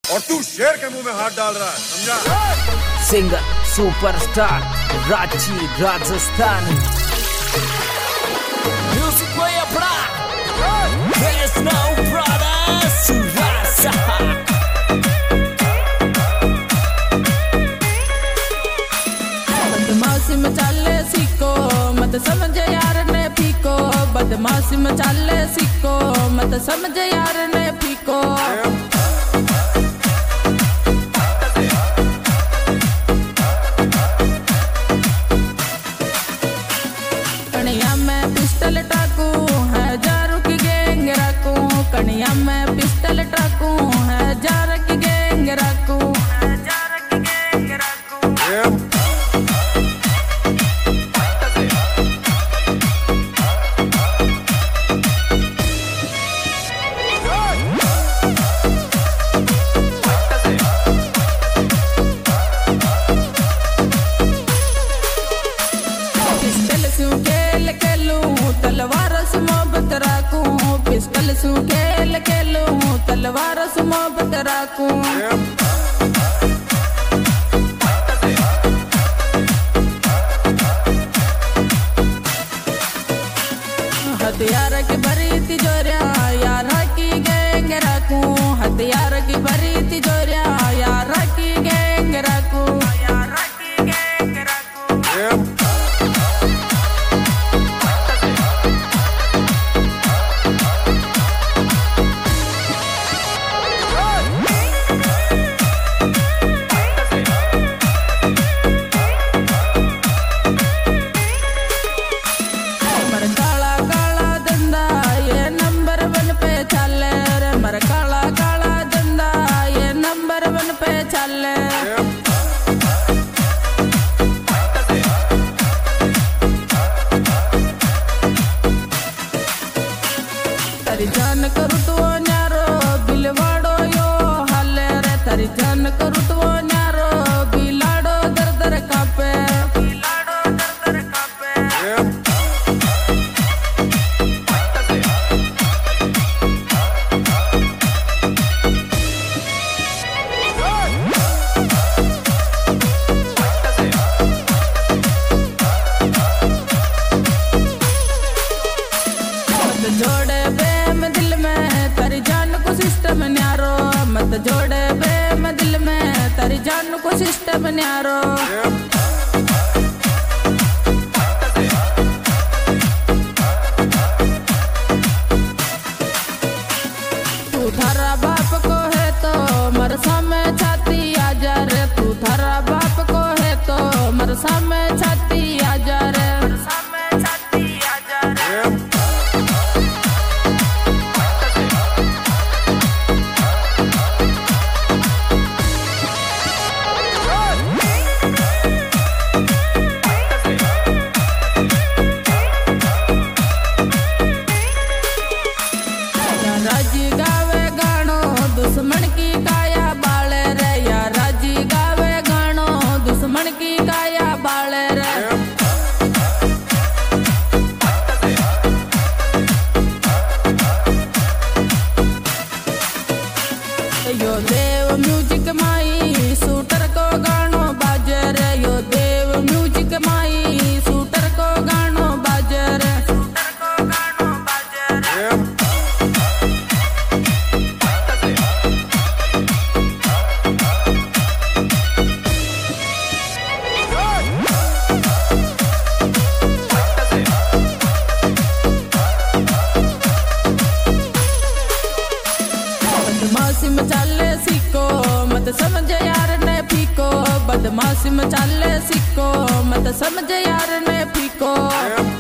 और तू शेर के मुंह में हाथ डाल रहा है, समझा? Singer superstar Ranchi Rajasthan music player bro there's no brother सुरासा बदमाशी में चाले सीखो मत समझ यार ने फीको बदमाशी में चाले सीखो मत समझ यार ने फीको कनिया में पिस्टल टाकू हजारों की गैंग रखूं कनिया में पिस्टल टाकू हजार की गैंग रखूं तलवार से मोहब्बत रखूं पिस्टल से खेल खेलूं तलवार से मोहब्बत रखूं हथियार की भरी तिजोरिया यार की गैंग रखूं हथियार की भरी तिजोरिया यार की गैंग रखूं काला काला धंधा ये नंबर 1 पे चले तारी जान करू तो न्यारो बिलवाड़ो यो हाले रे तारी जान करू तो न्यारो बिलाड़ो दर दर कापे जोड़े बेम दिल में तारी जान को सिस्टम न्यारो मत जोड़े बेम दिल में तारी जान को सिस्टम न्यारो तू थारा बाप को है तो मर सामने छाती आ जा रे तू थारा बाप को है तो मर सामने छाती आ जा रे राजी गावे गानो दुश्मन की काया बाले रे या राजी गावे गानो दुश्मन की काया बाले रे यो देव म्यूजिक माई शूटर को गानो बाजे रे यो देव म्यूजिक माई शूटर को गानो बाजे रे बदमाशी में चाले सीखो मत समझ यार ने फीको बदमाशी में चाले सीखो मत समझ यार ने फीको